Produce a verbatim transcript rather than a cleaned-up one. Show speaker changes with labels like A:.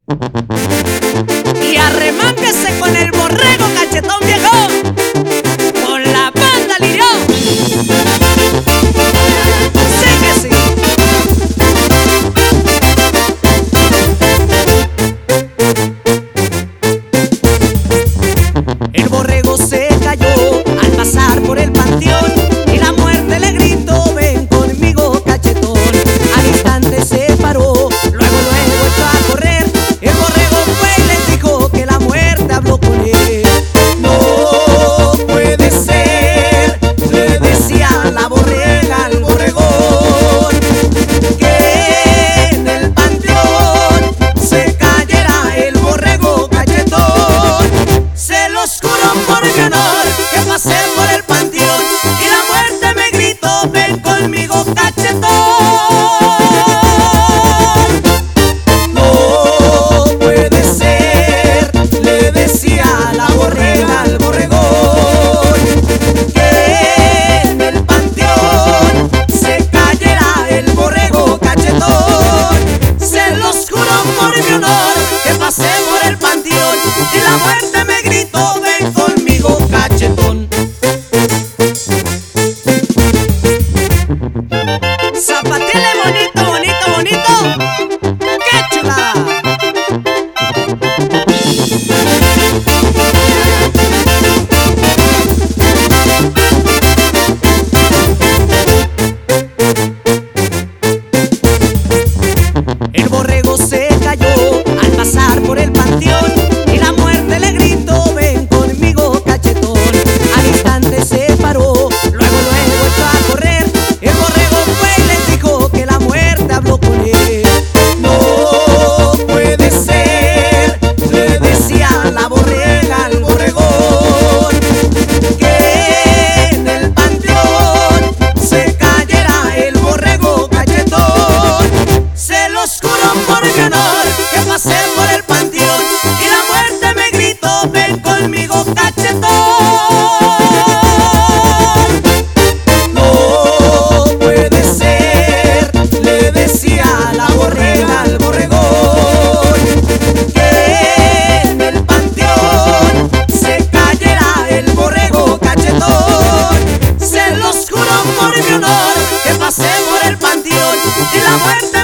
A: Y arremánguese con el borrego cachetón viejo, con la banda Lirión. Sí que sí. El borrego se cayó al pasar por el panteón y la muerte le gritó: ven conmigo, cachetón. Al instante se paró, luego luego echó a correr. El borrego fue y les dijo que la muerte habló con él. No puede ser, le decía la borrega al borregón, que en el panteón se cayera el borrego cachetón. Se los juro por mi honor que pasé por el panteón y la muerte me gritó: ven conmigo, cachetón. No puede ser, le decía la borrega al borregón, que en el panteón se cayera el borrego cachetón. Se los juro por mi honor que pasé por el panteón y la muerte me gritó: ven conmigo, cachetón. Zapatele bonito, bonito, bonito. ¡Qué chulada! El borrego se cayó al pasar por el panteón y la muerte le gritó: ven conmigo, cachetón. Al instante se paró, luego luego echó a correr. El borrego fue y les dijo que la muerte habló con él. No puede ser, le decía la borrega al borregón, que en el panteón se cayera el borrego cachetón. Se los juro por mi honor que pasé por el panteón y la muerte me gritó: ven conmigo, cachetón. No puede ser, le decía la borrega al borregón, que en el panteón se cayera el borrego cachetón. Se los juro por mi honor que pasé por el panteón y la muerte